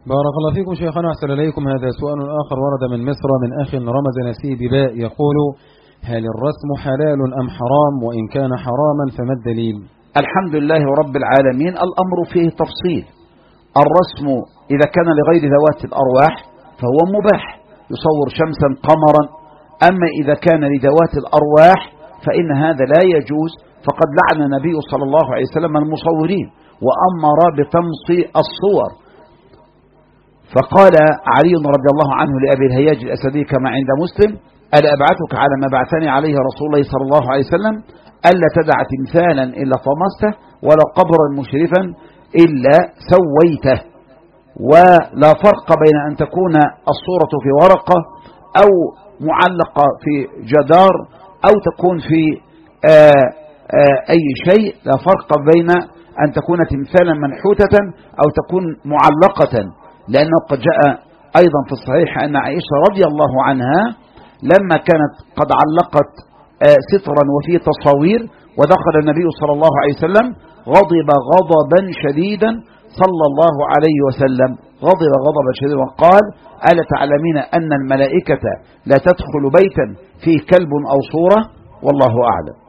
بارك الله فيكم شيخنا، أحسن إليكم. هذا سؤال آخر ورد من مصر من أخ رمز نسيب باء يقول: هل الرسم حلال أم حرام؟ وإن كان حراما فما الدليل؟ الحمد لله رب العالمين. الأمر فيه تفصيل. الرسم إذا كان لغير ذوات الأرواح فهو مباح، يصور شمسا قمرا. أما إذا كان لذوات الأرواح فإن هذا لا يجوز، فقد لعن النبي صلى الله عليه وسلم المصورين وأمر بتمصي الصور. فقال علي رضي الله عنه لأبي الهياج الأسدي كما عند مسلم: ألا أبعثك على ما بعثني عليه رسول الله صلى الله عليه وسلم، ألا تدع تمثالا إلا طمسته ولا قبرا مشرفا إلا سويته. ولا فرق بين أن تكون الصورة في ورقة أو معلقة في جدار أو تكون في أي شيء، لا فرق بين أن تكون تمثالا منحوتة أو تكون معلقة، لأنه قد جاء أيضا في الصحيح أن عائشة رضي الله عنها لما كانت قد علقت سترا وفيه تصاوير ودخل النبي صلى الله عليه وسلم غضب غضبا شديدا صلى الله عليه وسلم، غضب غضبا شديدا وقال: ألا تعلمين أن الملائكة لا تدخل بيتا فيه كلب أو صورة؟ والله أعلم.